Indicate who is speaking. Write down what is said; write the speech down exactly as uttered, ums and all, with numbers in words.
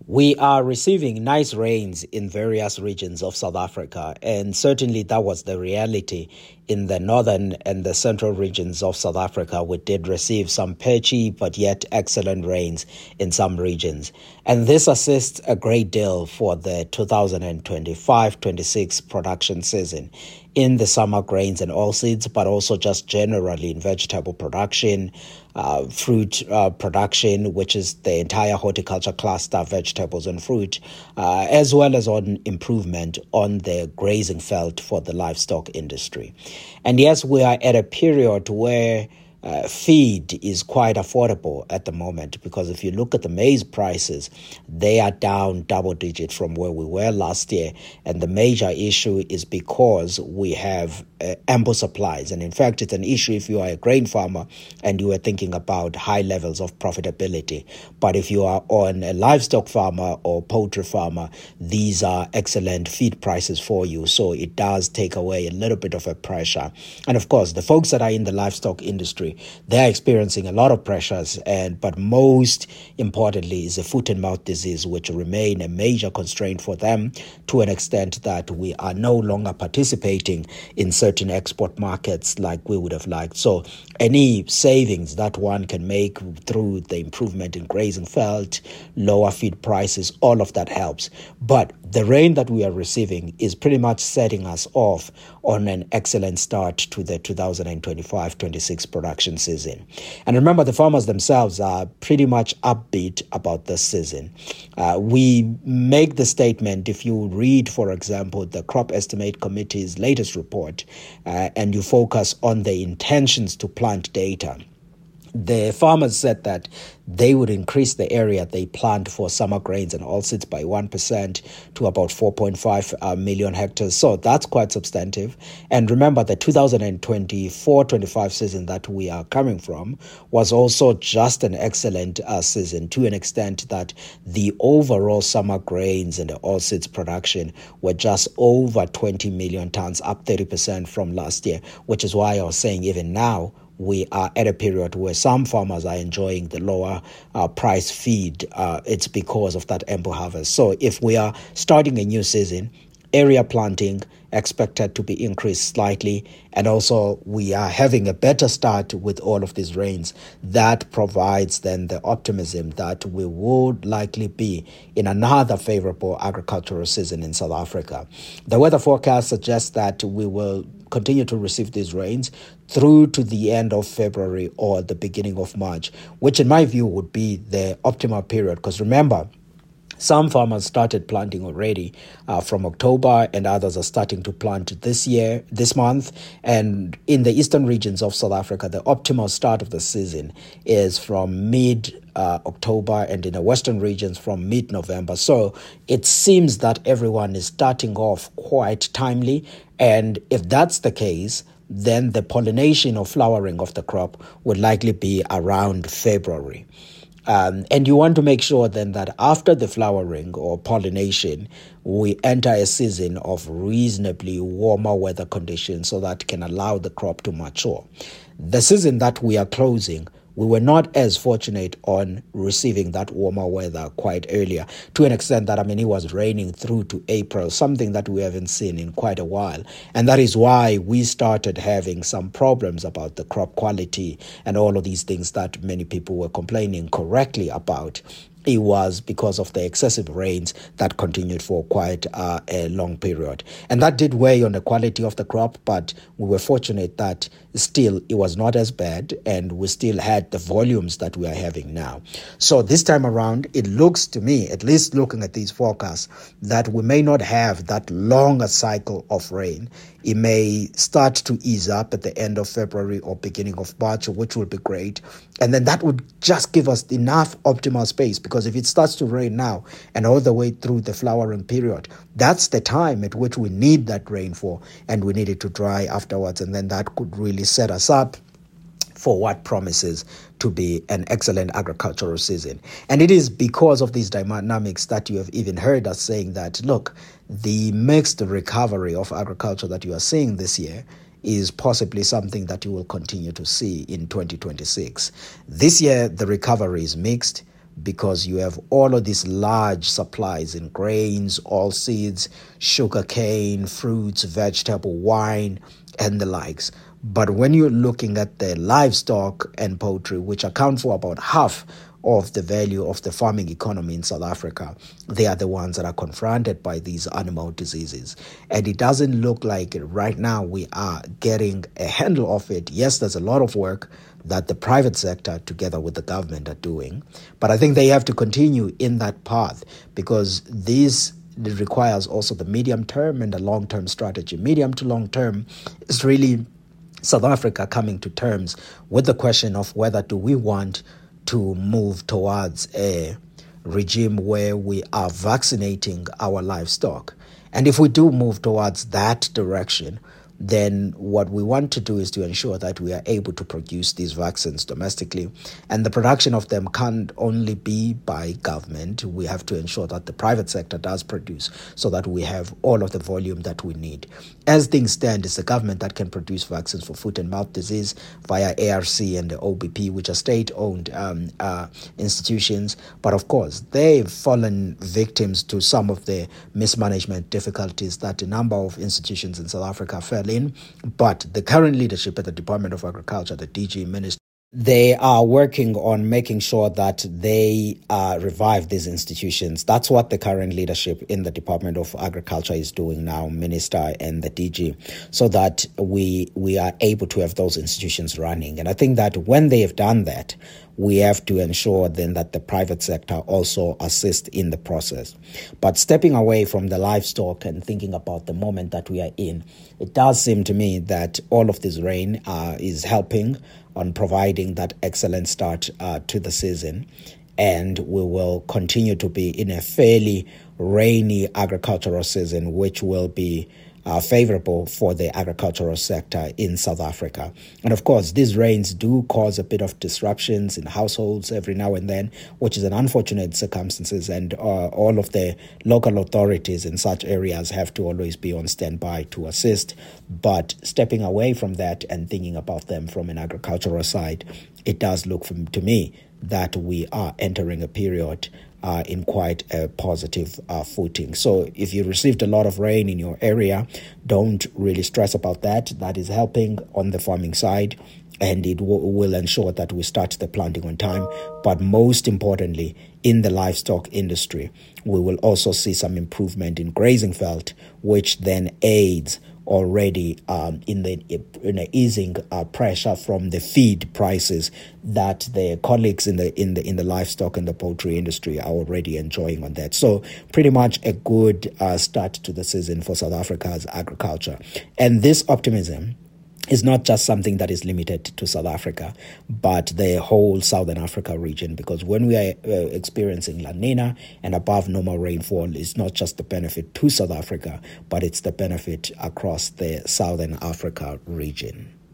Speaker 1: We are receiving nice rains in various regions of South Africa, and certainly that was the reality in the northern and the central regions of South Africa. We did receive some patchy but yet excellent rains in some regions. And this assists a great deal for the two thousand twenty-five twenty-six production season in the summer grains and oilseeds, but also just generally in vegetable production, uh, fruit uh, production, which is the entire horticulture cluster, vegetables and fruit, uh, as well as on improvement on the grazing felt for the livestock industry. And yes, we are at a period where Uh, feed is quite affordable at the moment, because if you look at the maize prices, they are down double digit from where we were last year. And the major issue is because we have uh, ample supplies. And in fact, it's an issue if you are a grain farmer and you are thinking about high levels of profitability. But if you are on a livestock farmer or poultry farmer, these are excellent feed prices for you. So it does take away a little bit of a pressure. And of course, the folks that are in the livestock industry, they're experiencing a lot of pressures, and but most importantly is the foot and mouth disease, which remain a major constraint for them to an extent that we are no longer participating in certain export markets like we would have liked. So any savings that one can make through the improvement in grazing felt, lower feed prices, all of that helps. But the rain that we are receiving is pretty much setting us off on an excellent start to the two thousand twenty-five twenty-six production season. And remember, the farmers themselves are pretty much upbeat about this season. Uh, we make the statement, if you read, for example, the Crop Estimate Committee's latest report, uh, and you focus on the intentions to plant data, the farmers said that they would increase the area they plant for summer grains and oilseeds by one percent to about four point five uh, million hectares. So that's quite substantive. And remember, the two thousand twenty-four twenty-five season that we are coming from was also just an excellent uh, season, to an extent that the overall summer grains and the oilseeds production were just over twenty million tons, up thirty percent from last year, which is why I was saying even now, we are at a period where some farmers are enjoying the lower uh, price feed. Uh, it's because of that ample harvest. So if we are starting a new season, area planting expected to be increased slightly, and also we are having a better start with all of these rains, that provides then the optimism that we would likely be in another favorable agricultural season in South Africa. The weather forecast suggests that we will continue to receive these rains through to the end of February or the beginning of March, which in my view would be the optimal period, because remember, some farmers started planting already uh, from October, and others are starting to plant this year, this month. And in the eastern regions of South Africa, the optimal start of the season is from mid uh, October, and in the western regions from mid-November. So it seems that everyone is starting off quite timely. And if that's the case, then the pollination or flowering of the crop would likely be around February. Um, and you want to make sure then that after the flowering or pollination, we enter a season of reasonably warmer weather conditions so that can allow the crop to mature. The season that we are closing, we were not as fortunate on receiving that warmer weather quite earlier, to an extent that, I mean, it was raining through to April, something that we haven't seen in quite a while. And that is why we started having some problems about the crop quality and all of these things that many people were complaining correctly about. It was because of the excessive rains that continued for quite uh, a long period. And that did weigh on the quality of the crop, but we were fortunate that still it was not as bad, and we still had the volumes that we are having now. So this time around, it looks to me, at least looking at these forecasts, that we may not have that longer cycle of rain. It may start to ease up at the end of February or beginning of March, which would be great. And then that would just give us enough optimal space, because if it starts to rain now and all the way through the flowering period, that's the time at which we need that rainfall, and we need it to dry afterwards. And then that could really set us up for what promises to be an excellent agricultural season. And it is because of these dynamics that you have even heard us saying that, look, the mixed recovery of agriculture that you are seeing this year is possibly something that you will continue to see in twenty twenty-six. This year, the recovery is mixed, because you have all of these large supplies in grains, oilseeds, sugarcane, fruits, vegetable, wine, and the likes. But when you're looking at the livestock and poultry, which account for about half of the value of the farming economy in South Africa, they are the ones that are confronted by these animal diseases. And it doesn't look like right now we are getting a handle of it. Yes, there's a lot of work that the private sector together with the government are doing, but I think they have to continue in that path, because this requires also the medium term and the long term strategy. Medium to long term is really South Africa coming to terms with the question of whether do we want to move towards a regime where we are vaccinating our livestock. And if we do move towards that direction, then what we want to do is to ensure that we are able to produce these vaccines domestically. And the production of them can't only be by government. We have to ensure that the private sector does produce so that we have all of the volume that we need. As things stand, it's the government that can produce vaccines for foot and mouth disease via A R C and the O B P, which are state-owned um, uh, institutions. But of course, they've fallen victims to some of the mismanagement difficulties that a number of institutions in South Africa fell in. But the current leadership at the Department of Agriculture, the D G Minister, they are working on making sure that they uh, revive these institutions. That's what the current leadership in the Department of Agriculture is doing now, Minister and the D G, so that we we are able to have those institutions running. And I think that when they have done that, we have to ensure then that the private sector also assists in the process. But stepping away from the livestock and thinking about the moment that we are in, it does seem to me that all of this rain uh, is helping on providing that excellent start uh, to the season. And we will continue to be in a fairly rainy agricultural season, which will be Uh, favorable for the agricultural sector in South Africa. And of course, these rains do cause a bit of disruptions in households every now and then, which is an unfortunate circumstances, and uh, all of the local authorities in such areas have to always be on standby to assist. But stepping away from that and thinking about them from an agricultural side, it does look from, to me that we are entering a period Uh, in quite a positive uh, footing. So if you received a lot of rain in your area, don't really stress about that. That is helping on the farming side, and it w- will ensure that we start the planting on time. But most importantly, in the livestock industry, we will also see some improvement in grazing felt, which then aids already um, in the in the easing uh, pressure from the feed prices that the colleagues in the in the in the livestock and the poultry industry are already enjoying on that. So pretty much a good uh, start to the season for South Africa's agriculture. And this optimism is not just something that is limited to South Africa, but the whole Southern Africa region, because when we are uh, experiencing La Nina and above normal rainfall, it's not just the benefit to South Africa, but it's the benefit across the Southern Africa region.